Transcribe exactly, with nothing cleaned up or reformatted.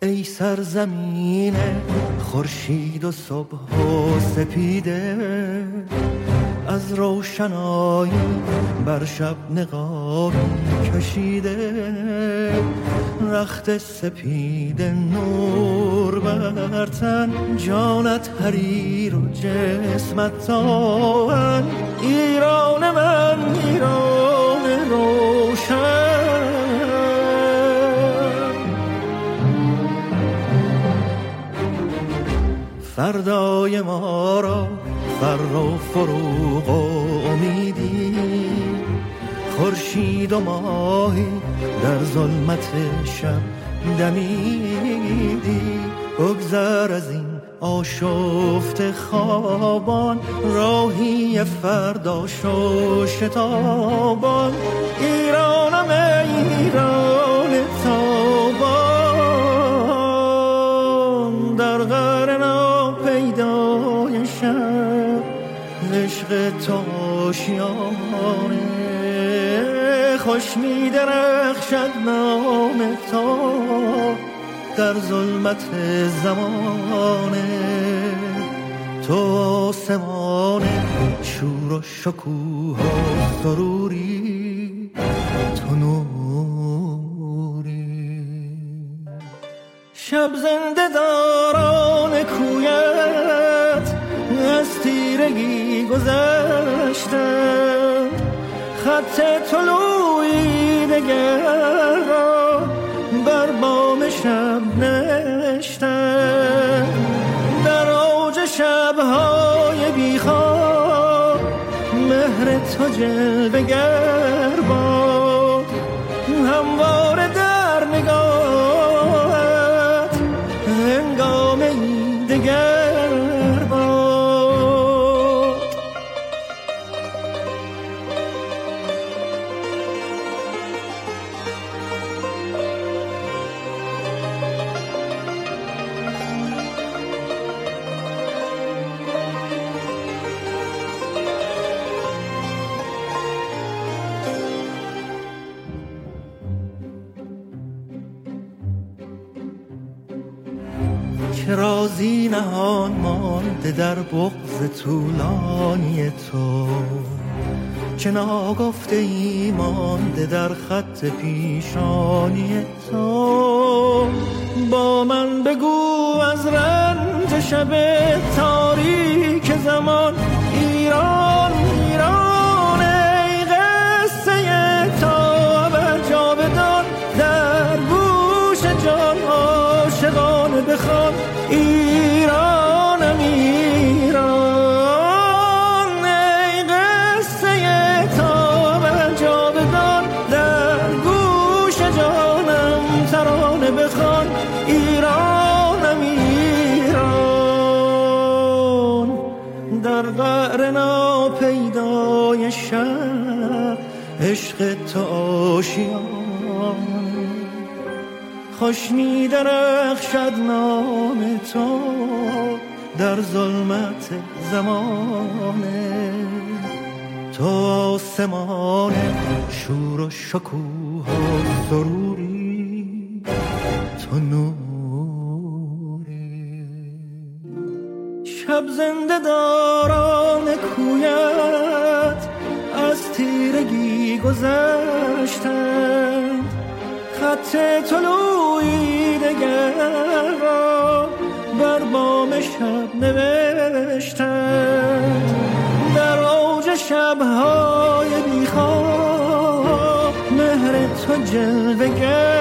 ای سرزمین خورشید و صبح و سپیده، از روشنایی بر شب نقابی کشیده، رخت سپید نور بر تن، جانت حریر و جسمت تاون، ایران من ایران روشن. فردای ما را فر و فروغ و امیدی، خورشید و ماهی در ظلمت شب دمیدی، بگذر از این آشفت خوابان، راهی فردا شو شتابان، ایرانم ایران تابان، در قرن پیدای شب عشق تو آشیانه، خوش می درخشد نام تو در ظلمت زمانه، تو آسمان شور و شکوه و سروری، تو نوری. شب زنده داران کویت از تیرگی گذشتند، خط طلوعی دگر را بر بام شب نوشتند، در اوج شب‌های بیخواب مهر تو جلوه گر باد، همواره در نگاهت هنگام این دگر باد. که رازی نهان مانده در بغض طولانی تو، که ناگفته ای مانده در خط پیشانی تو، با من بگو از رنج شب تاریک زمان، ایران ایران ای قصه تا بر جاودان، در گوش جان عاشقانه بخوان، ایرانم ایران ای قصه تا بر جاودان، در گوش جانم ترانه بخوان، ایرانم ایران، در قعر ناپیدای شب عشق تو آشیان، خوش می درخشد نام تو در ظلمت زمانه، تو آسمان شور و شکوه و سروری، تو نوری. شب زنده داران کویت از تیرگی گذشتند، خط طلوعی دگر را بر بام شب نوشتند، در اوج شب‌های بیخواب مهر تو جلوه گر